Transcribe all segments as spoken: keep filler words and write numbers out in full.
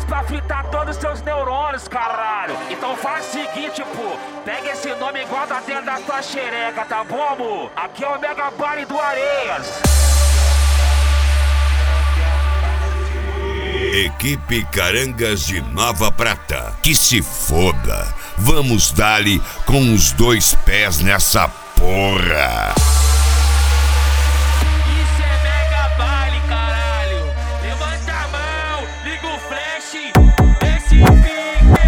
horas pra fritar todos os seus neurônios, caralho. Então faz o seguinte, pô, pega esse nome igual da dentro da tua xereca, tá bom, amor? Aqui é o Mega Baile do Areias. Equipe Carangas de Nova Prata, que se foda. Vamos dar-lhe com os dois pés nessa porra. Isso é Mega Baile, caralho. Levanta a mão, liga o flash, esse pique.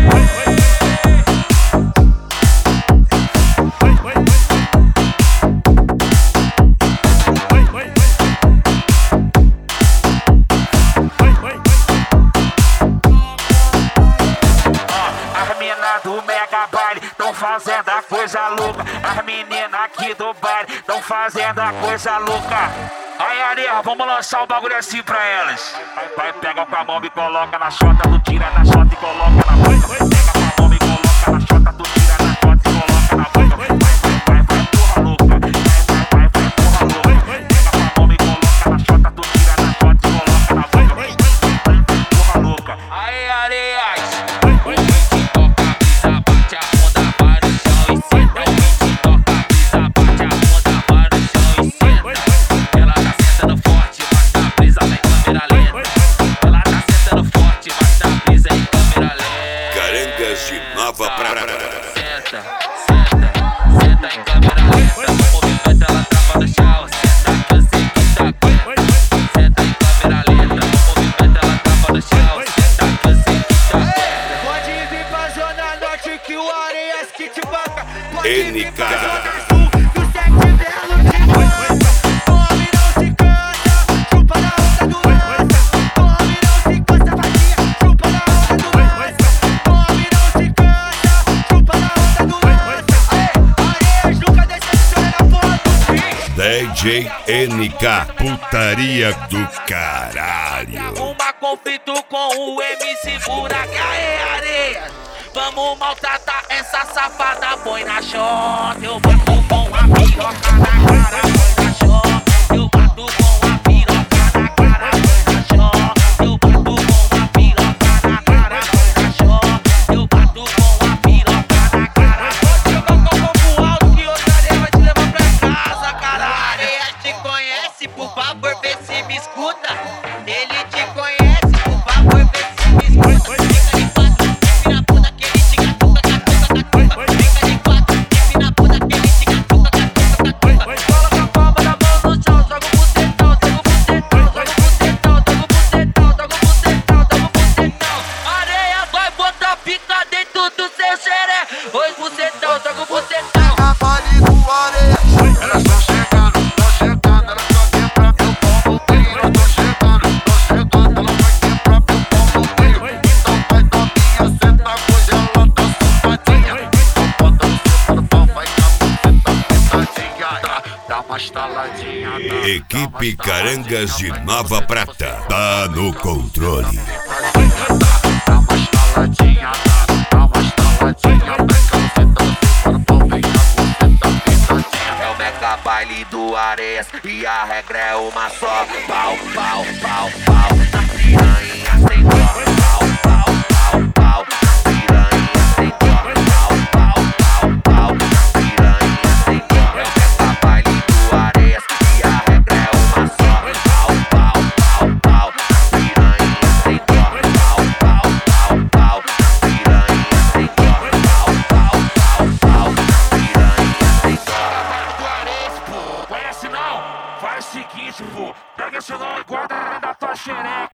Do Mega Baile, tão fazendo a coisa louca. As meninas aqui do baile, tão fazendo a coisa louca. Aí, Areia, vamos lançar o bagulho assim pra elas. Vai, pega com a mão e coloca na chota, tu tira na chota e coloca na boca. Pega com a mão e coloca na chota, tu tira na chota e coloca na boca. Vai, vai, vai, vai, porra louca. Vai, vai, vai, vai, porra louca. Pega com a mão e coloca na chota, tu tira na chota e coloca na boca. Vai, vai, vai, porra louca. Aí, Areias. De Nova Prata. Senta, senta, senta em câmera lenta. O movimento ela trava no chão. Senta que eu sei que tá quente. Senta em câmera lenta. O movimento ela trava no chão. Senta que eu sei que tá quente. Pode vir pra Zona Norte que o Areias que te banca. Pode vir pra Zona Sul que o Sete Belo te banca. Come não se cansa, chupa na onda do lança. Come não se cansa, vadia, chupa na onda do lança. D J N K, putaria do caralho. Uma conflito com o M C Buraca, aê, Areias. Vamos maltratar essa safada, põe na chota. Eu bato com a piroca na cara, põe na chota. Eu bato com a piroca na cara, põe na chota. Eu bato com a piroca na cara, põe na chota. Eu bato com a piroca na cara. Pode jogar com o fogo alto que outra Areia vai te levar pra casa, cara. Te conhece, por favor, vê se me escuta. Ele te conhece, por favor, vê se me escuta. Fica de quatro, fica na puta que ele te catuca, catuca, catuca. Fica de quatro, fica na puta que ele te catuca, catuca, catuca. Coloca a palma da mão no chão, joga o bucetão, joga o bucetão, joga o bucetão, joga o bucetão, joga o bucetão, joga o bucetão. Areia vai botar pica dentro do seu xeré. Oi, bucetão, joga o bucetão. Mega Baile do Areias, elas tão chegando. Equipe Carangas de Nova Prata, tá no controle. Dá uma estaladinha, dá uma estaladinha. É o Mega Baile do Areias e a regra é uma só. Pau, pau, pau, pau, na piranha sem dó. Pau, pau, pau, pau, na piranha sem dó. Pau, pau, pau, pau, na piranha sem dó. É o Mega Baile do Areias e a regra é uma só. Pau, pau, pau, pau, na piranha sem dó. Pau, pau, pau, pau, na piranha sem dó. Pau, pau, pau, pau, na piranha sem dó. Conhece não? Faz o seguinte, pô. Pega esse nome e guarda da tua xereca.